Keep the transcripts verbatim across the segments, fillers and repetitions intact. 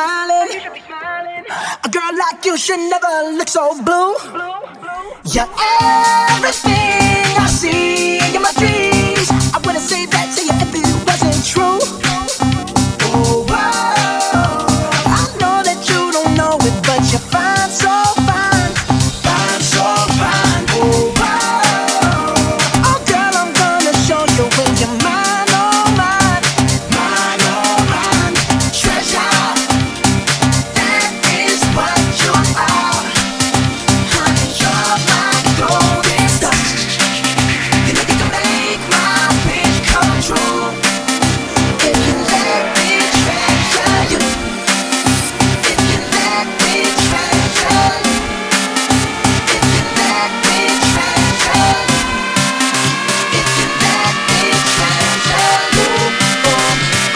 smiling. A girl like you should never look so blue. You're everything I see in my dreams. I wouldn't say that to you if it wasn't true. Oh, whoa. I know that you don't know it, but you're fine, so fine, fine, so fine. Oh, whoa. Oh, girl, I'm gonna show you when you're mine, oh, mine, mine, oh, mine. Treasure, that is what you are. Honey, you're my golden star. You know you can make my wish come true. If you let me treasure you, if you let me treasure you, if you let me treasure you, if you let me treasure you, oh,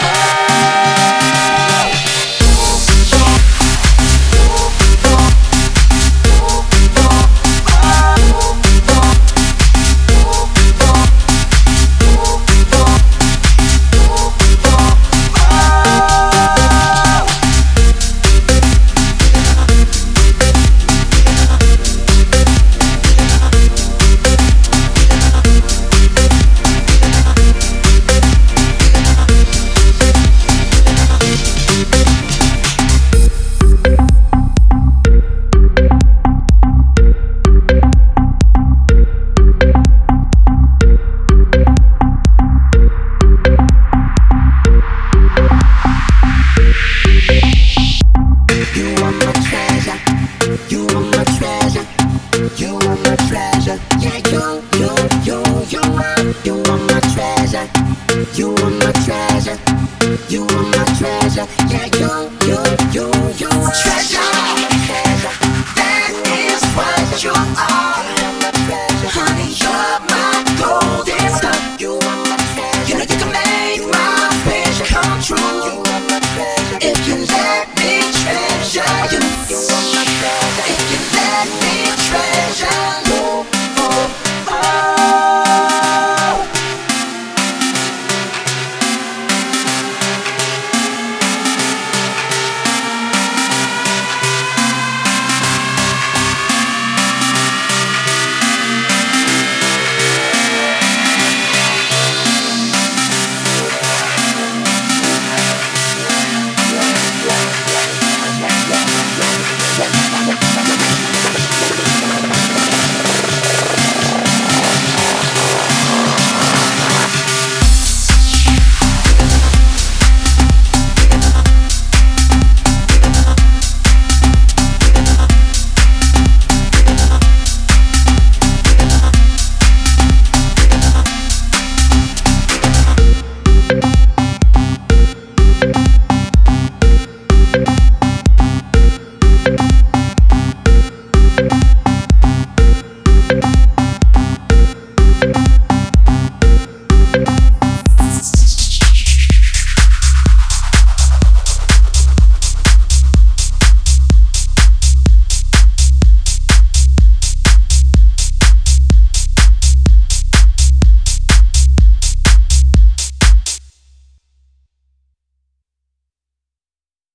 you are my treasure, you are my treasure, you are my treasure. Yeah, you, you, you, you are, you are my treasure, you are